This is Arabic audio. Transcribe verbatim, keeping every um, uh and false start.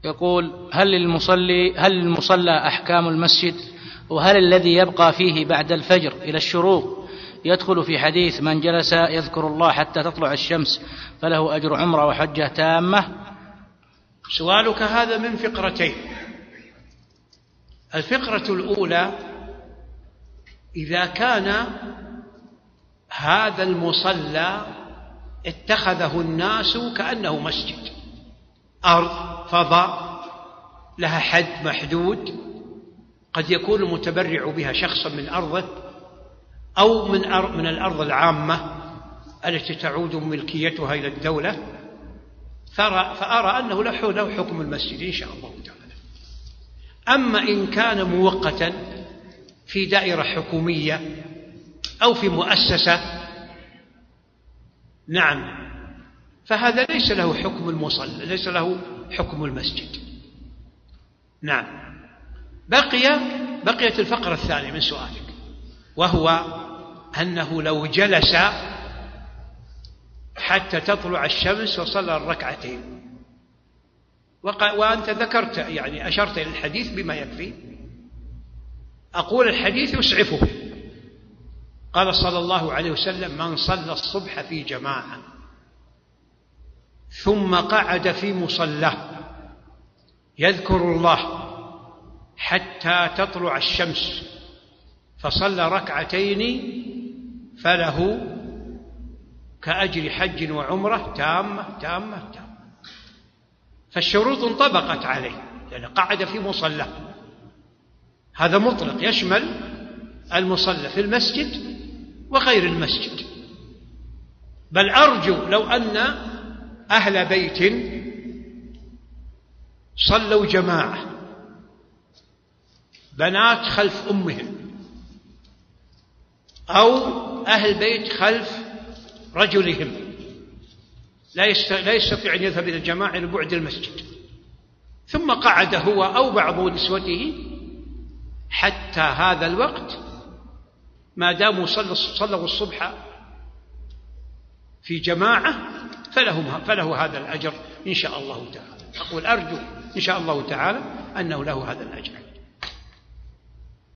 يقول: هل للمصلي هل المصلى أحكام المسجد؟ وهل الذي يبقى فيه بعد الفجر إلى الشروق يدخل في حديث من جلس يذكر الله حتى تطلع الشمس فله أجر عمرة وحجة تامة؟ سؤالك هذا من فقرتين. الفقرة الأولى: إذا كان هذا المصلى اتخذه الناس كأنه مسجد، أرض فضاء لها حد محدود، قد يكون المتبرع بها شخصا من أرضه أو من من الأرض العامة التي تعود ملكيتها إلى الدولة، فأرى أنه له حكم المسجد إن شاء الله تعالى. أما إن كان مؤقتا في دائرة حكومية أو في مؤسسة، نعم، فهذا ليس له حكم المصلى، ليس له حكم المسجد. نعم. بقي بقيت الفقرة الثانية من سؤالك، وهو أنه لو جلس حتى تطلع الشمس وصلى الركعتين، وأنت ذكرت يعني أشرت إلى الحديث بما يكفي. أقول الحديث يسعفه. قال صلى الله عليه وسلم: من صلى الصبح في جماعة ثم قعد في مصلاه يذكر الله حتى تطلع الشمس فصلى ركعتين فله كأجر حج وعمرة تامة تامة تامة. فالشروط انطبقت عليه، لأنه قعد في مصلاه. هذا مطلق يشمل المصلى في المسجد وغير المسجد. بل أرجو لو أن أهل بيت صلوا جماعة، بنات خلف أمهم أو أهل بيت خلف رجلهم، لا يستطيع أن يذهب إلى الجماعة لبعد المسجد، ثم قعد هو أو بعض نسوته حتى هذا الوقت، ما داموا صلوا الصبح في جماعة فلهم فله هذا الأجر إن شاء الله تعالى. أقول أرجو إن شاء الله تعالى أنه له هذا الأجر.